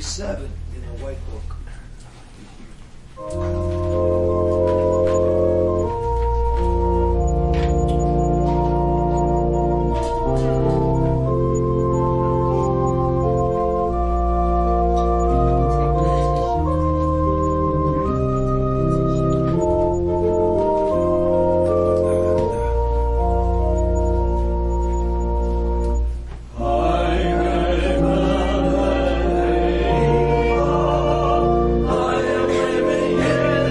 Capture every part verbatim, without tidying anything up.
thirty-seven in the White Book. I am living in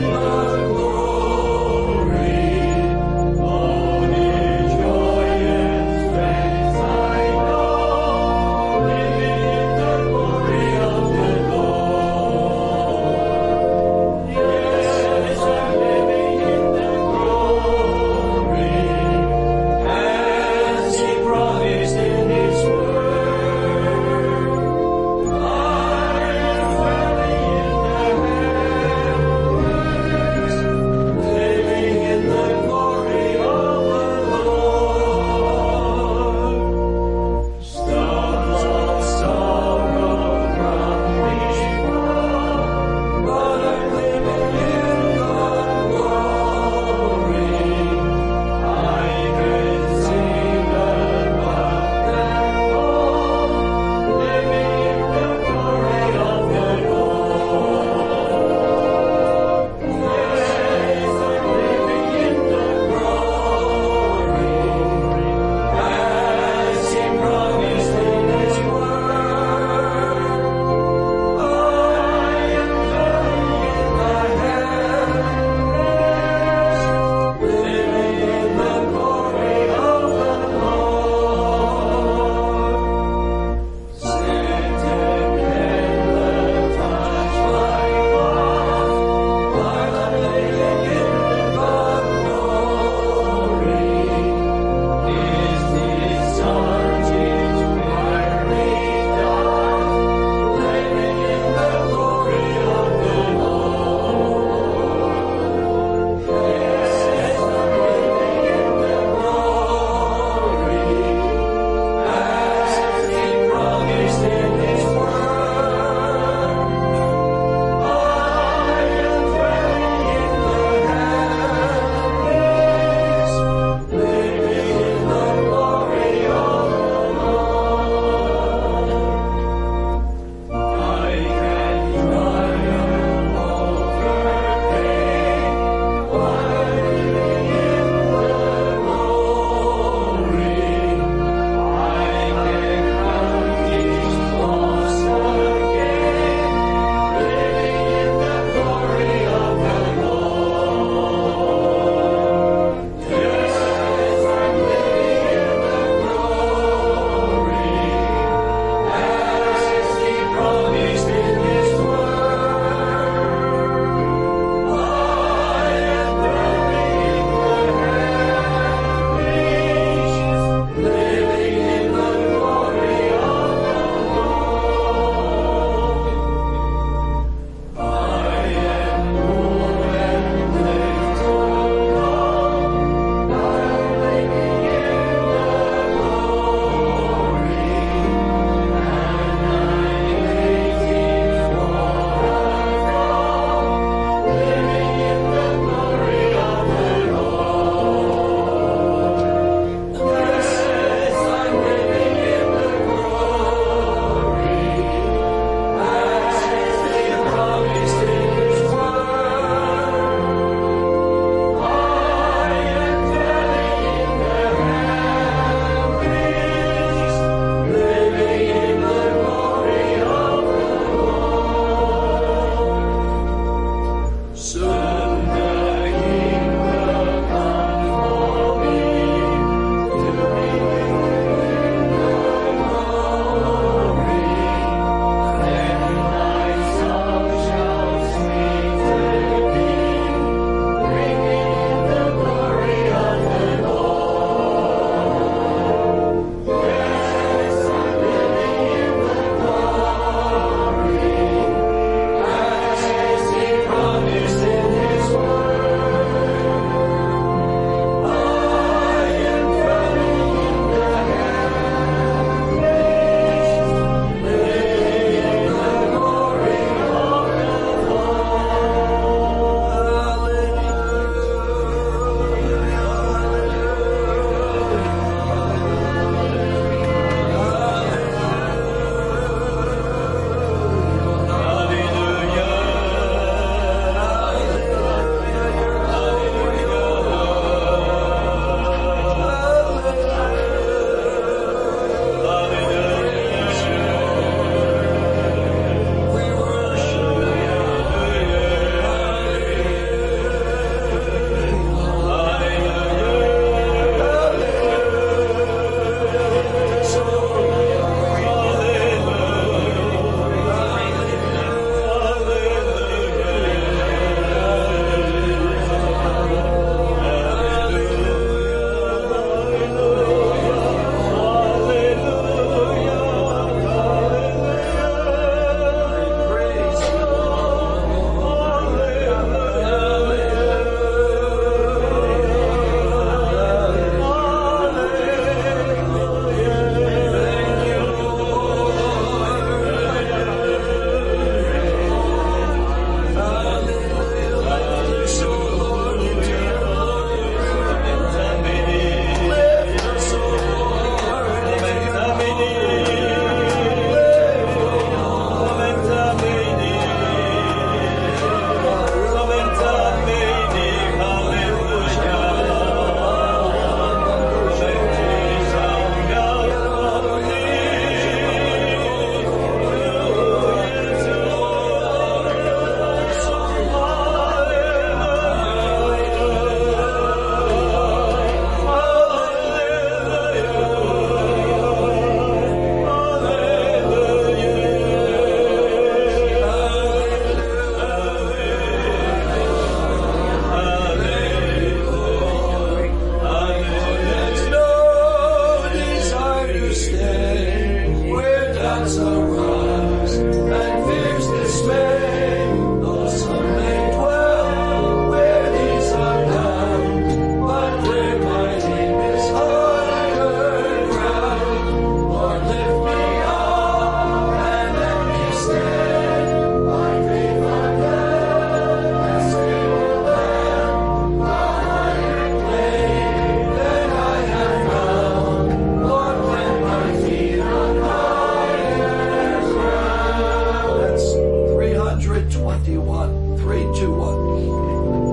What do you want? Three, two, one.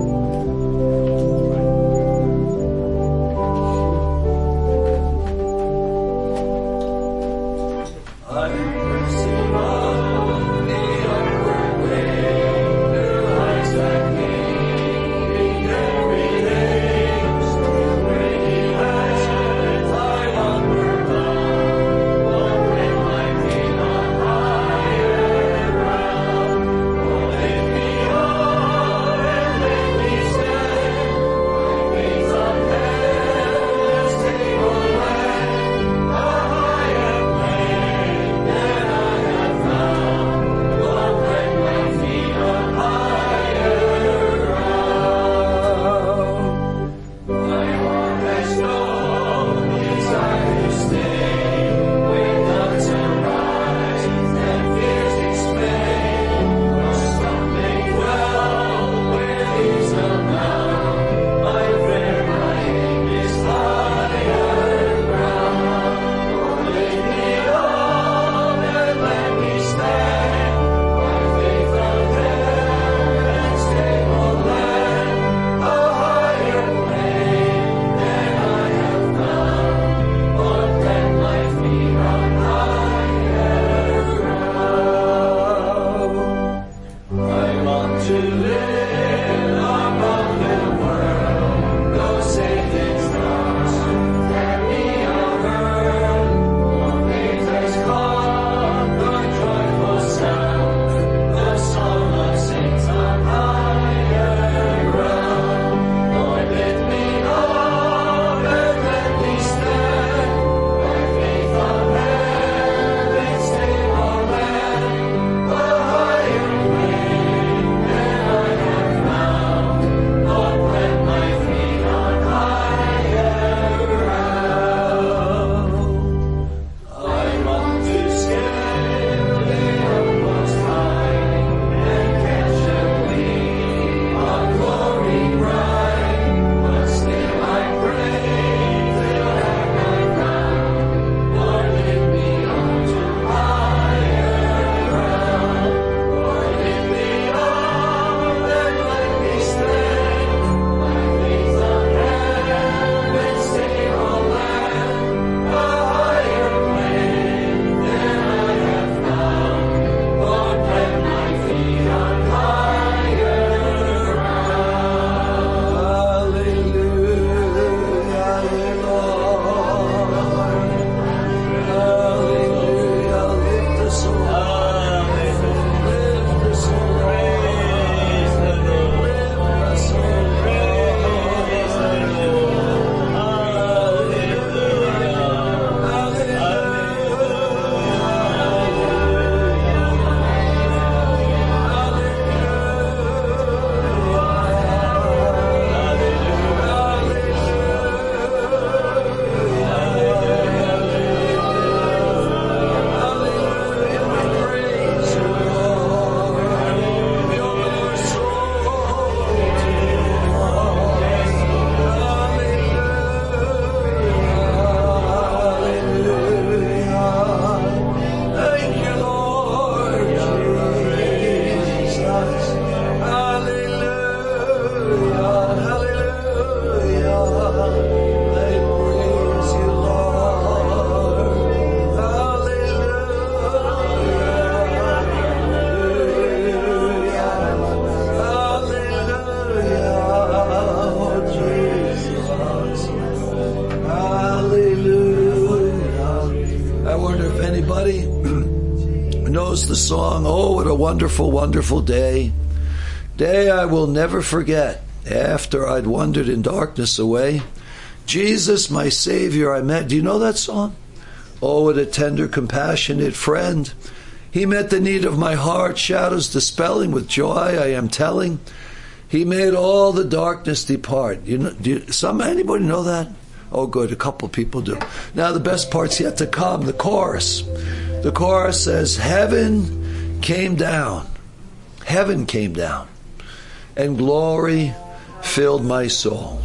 The song, "Oh, what a wonderful, wonderful day. Day I will never forget. After I'd wandered in darkness away, Jesus, my Savior, I met." Do you know that song? Oh, what a tender, compassionate friend. He met the need of my heart, shadows dispelling, with joy I am telling. He made all the darkness depart. You know, do you, some anybody know that? Oh, good. A couple people do. Now the best part's yet to come. The chorus. The chorus says, "Heaven came down, heaven came down, and glory filled my soul."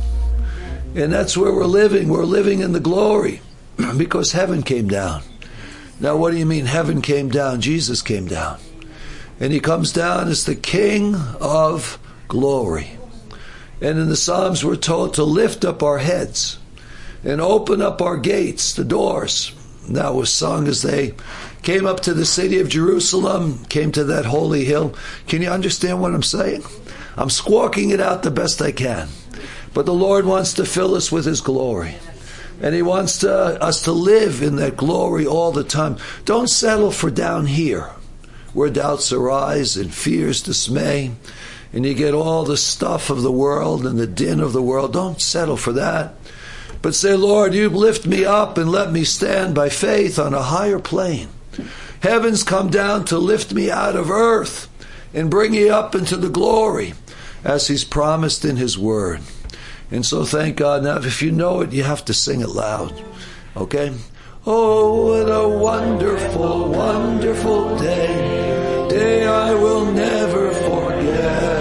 And that's where we're living. We're living in the glory because heaven came down. Now, what do you mean heaven came down? Jesus came down. And he comes down as the King of glory. And in the Psalms we're told to lift up our heads and open up our gates, the doors. That was sung as they came up to the city of Jerusalem, came to that holy hill. Can you understand what I'm saying? I'm squawking it out the best I can. But the Lord wants to fill us with His glory. And He wants to, us to live in that glory all the time. Don't settle for down here, where doubts arise and fears dismay, and you get all the stuff of the world and the din of the world. Don't settle for that. But say, Lord, you lift me up and let me stand by faith on a higher plane. Heaven's come down to lift me out of earth and bring me up into the glory, as He's promised in His word. And so thank God. Now, if you know it, you have to sing it loud. Okay? Oh, what a wonderful, wonderful day. Day I will never forget.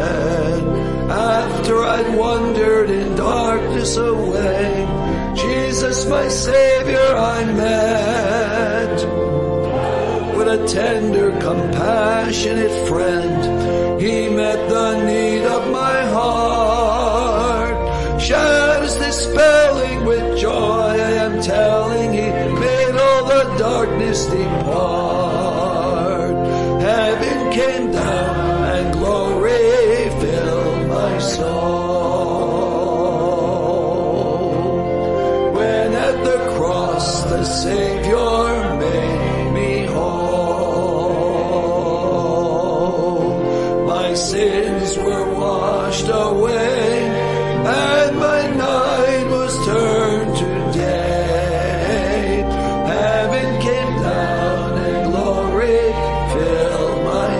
After I'd wandered in darkness away, Jesus, my Savior, I met. With a tender, compassionate friend, He met the need of my heart. Shadows dispelling with joy, I am telling, He made all the darkness depart. Heaven came down and glory filled my soul. When at the cross the Savior made me whole, my sins were washed away, and my night was turned to day. Heaven came down and glory filled my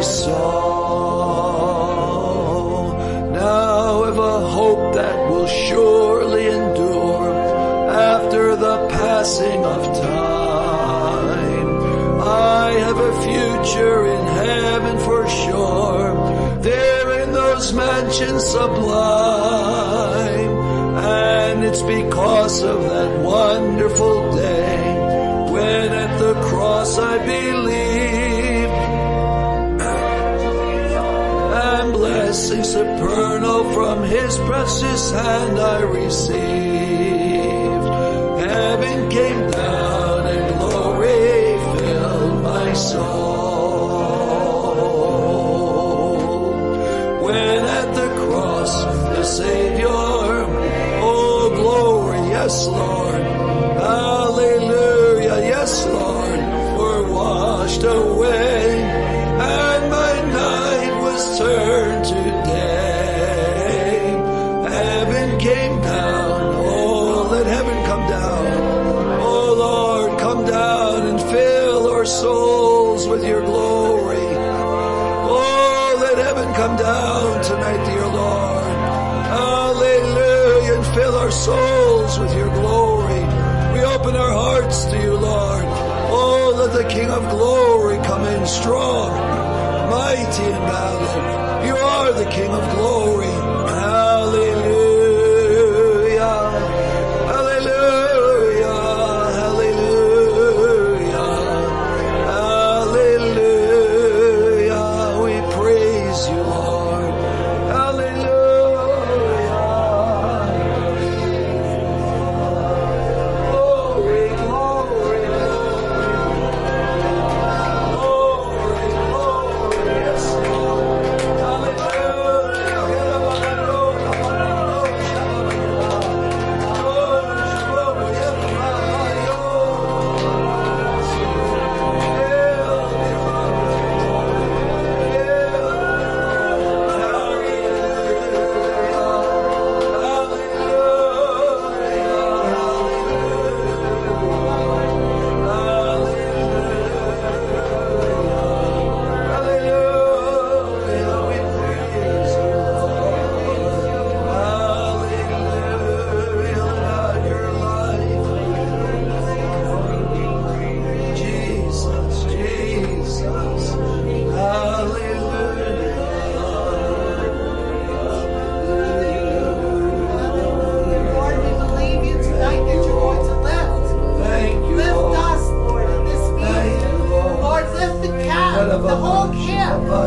soul. Now I've a hope that will surely endure after the passing of time. I have a future in heaven for sure, there in those mansions sublime. And it's because of that wonderful day when at the cross I believed, and blessings supernal from His precious hand I received. Heaven came down and glory filled my soul. When at the cross the Savior, oh glory, yes Lord, hallelujah, yes Lord, were washed away, and my night was turned to day. Heaven came down, oh let heaven come down, oh Lord, come down and fill our souls with your glory. Oh, let heaven come down tonight, dear Lord. Hallelujah, and fill our souls with your glory. We open our hearts to you, Lord. Oh, let the King of glory come in strong, mighty in battle. You are the King of glory. Hallelujah. Hallelujah. Hallelujah. Hallelujah. We praise you, Lord. Hallelujah. Glory, glory. Glory, glory. Yes, Lord. Hallelujah.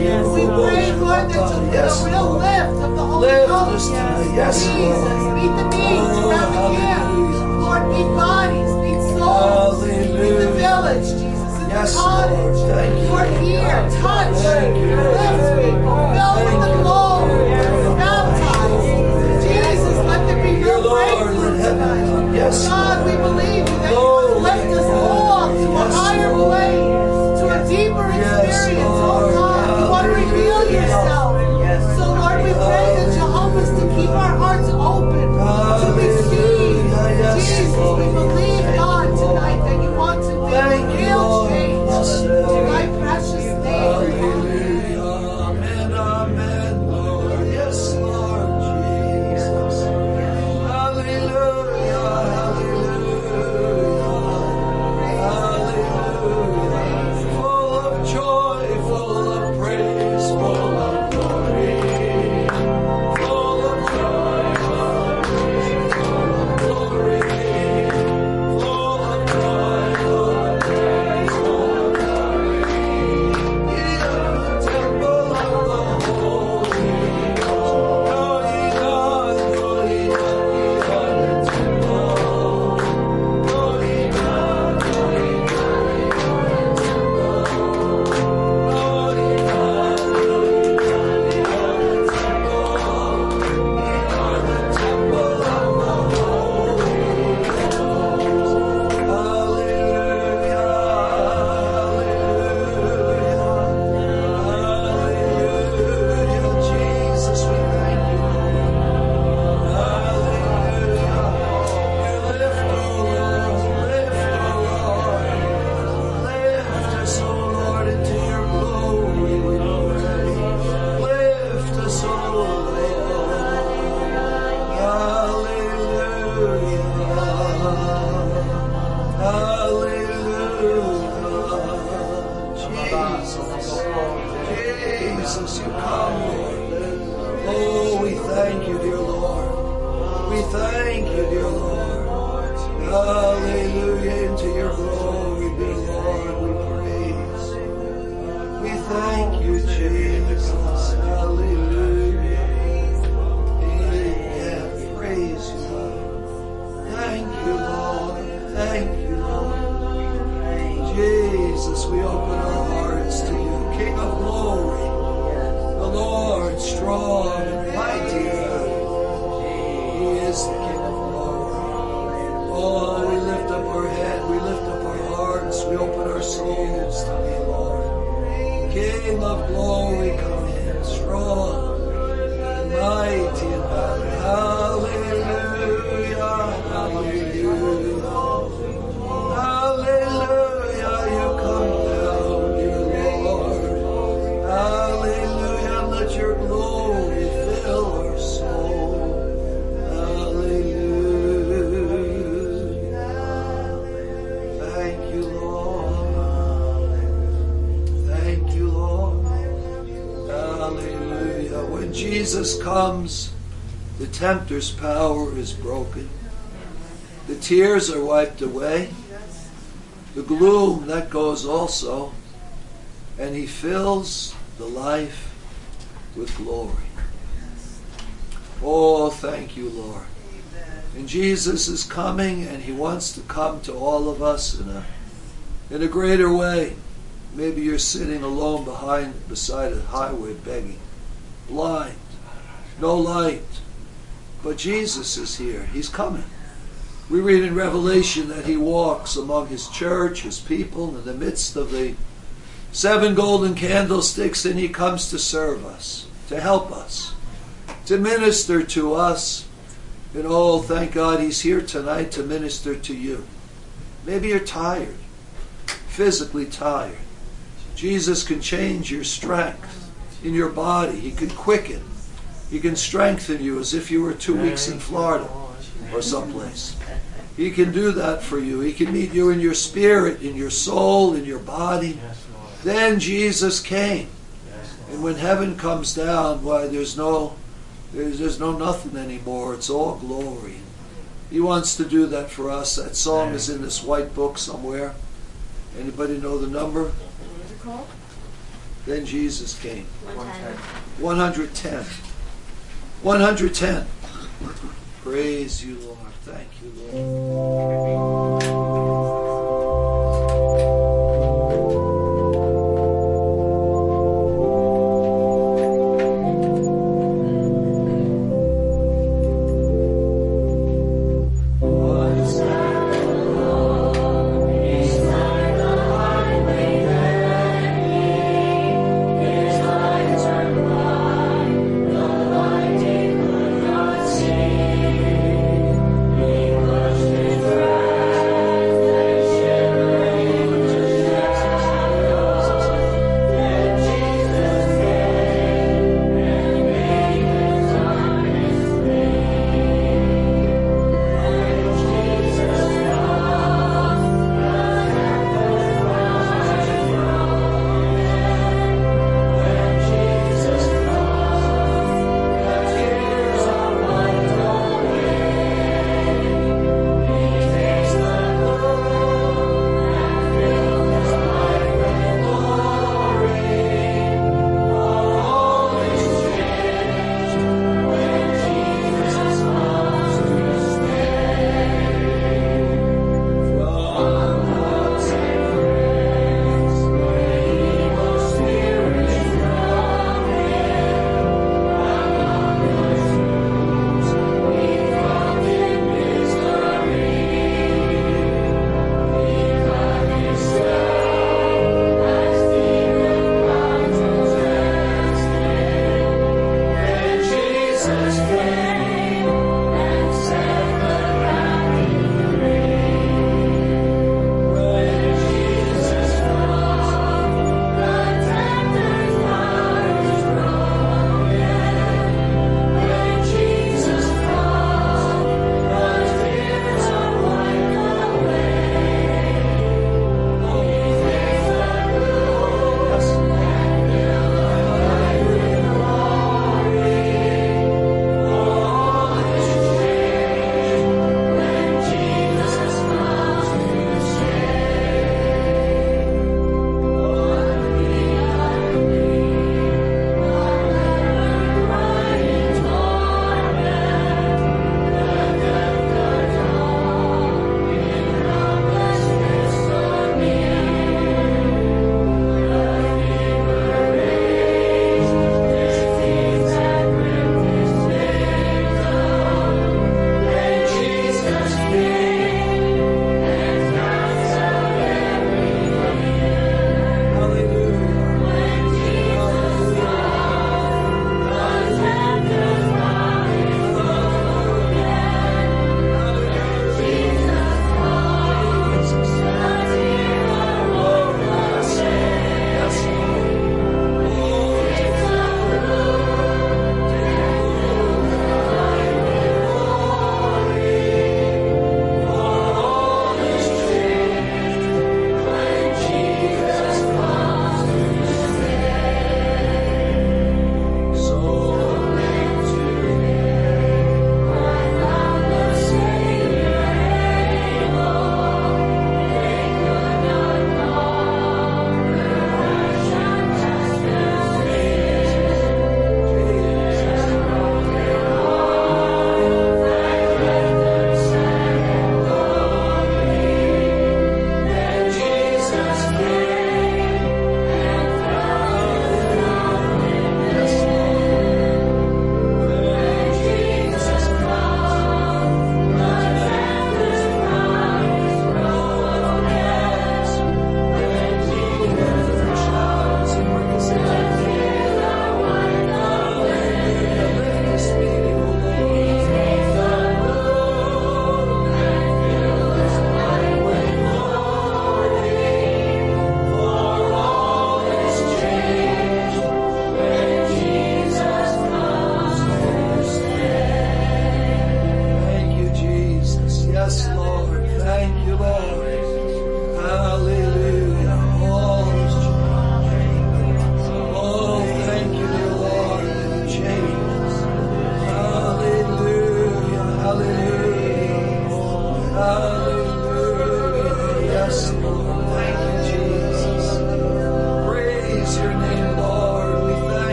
you. We pray, Lord, that you'll put Yes, a real Lord. lift of the Holy Lift Ghost. us tonight. Yes, Jesus, Lord. meet the needs Oh, around the camp. hallelujah. Lord, meet bodies, meet souls. Meet the Hallelujah. village, Jesus, in Yes, the cottage. Lord. Thank you. Lord, here, touch, Thank you. lift people, fill with the glory, baptize. Jesus, let there be real breakthrough tonight. Yes, God, we believe you that you Lord. will lift us all to a Yes, higher Lord. plane, to a deeper Yes, experience. Lord. Oh God, you want to reveal yourself. So Lord, we pray that you help us to keep our hearts open to receive. Yes, Jesus, Lord. we believe, God, tonight that you want to make Thank a you, real Lord. change in thy precious name. Hallelujah. Amen. Amen, Lord. Yes, Lord Jesus. Hallelujah. Hallelujah. Hallelujah. Full of joy, full of praise, full of glory. Full of joy, full of praise, full of glory. Full of joy, full of praise, full of glory. In the temple of the Holy Ghost. Glory God, glory God, in the temple. Glory God, glory God, in the temple. Glory God, glory God, in the temple. In the temple of the Holy Ghost. Hallelujah, hallelujah, hallelujah. Jesus, we thank you, Lord. Hallelujah. We lift, O Lord, lift, O Lord. Lift us, O Lord, into your glory, we pray. Lift us, O Lord. Hallelujah. Hallelujah. Jesus, you come, Lord. Oh, we thank you, dear Lord. We thank you, dear Lord. Hallelujah. Into your glory, dear Lord, we praise. We thank you, Jesus. Hallelujah. Amen. Praise you, Lord. Thank you, Lord. Thank you, Lord. Jesus, we open our hearts to you, King of glory, the Lord, strong and mighty. He is the King of glory. Oh, we lift up our head, we lift up our hearts, we open our souls to thee, Lord. King of glory, come in, strong and mighty in battle. Hallelujah, hallelujah. Hallelujah, you come down, dear Lord. Hallelujah, and let your glory fill our soul. Hallelujah. Thank you, Lord. Thank you, Lord. Hallelujah. When Jesus comes, the tempter's power is broken. The tears are wiped away. The gloom, that goes also. And he fills the life with glory. Oh, thank you, Lord. And Jesus is coming, and he wants to come to all of us in a in a greater way. Maybe you're sitting alone behind beside a highway begging, blind, no light. But Jesus is here. He's coming. We read in Revelation that he walks among his church, his people, in the midst of the seven golden candlesticks, and he comes to serve us, to help us, to minister to us. And oh, thank God he's here tonight to minister to you. Maybe you're tired, physically tired. Jesus can change your strength in your body. He can quicken. He can strengthen you as if you were two weeks in Florida or someplace. He can do that for you. He can meet you in your spirit, in your soul, in your body. Then Jesus came. And when heaven comes down, why, there's no there's, there's no nothing anymore. It's all glory. He wants to do that for us. That song is in this white book somewhere. Anybody know the number? What is it called? Then Jesus came. one ten. one hundred ten. one hundred ten. Praise you, Lord. Thank you, Lord. Because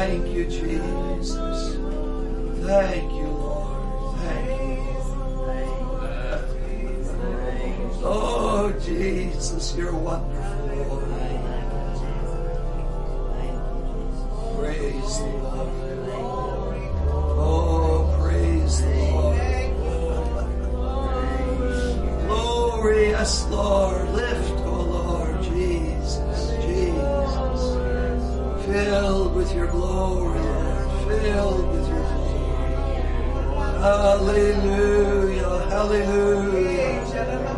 Thank you, Jesus. Thank you, Lord. Thank you, Lord. Oh, Jesus, you're wonderful, Lord. Praise the Lord. Oh, praise the Lord. Glory, yes, Lord. Lift, oh Lord, Jesus, Jesus. Filled with your glory, Lord. Filled with your glory. Hallelujah, hallelujah.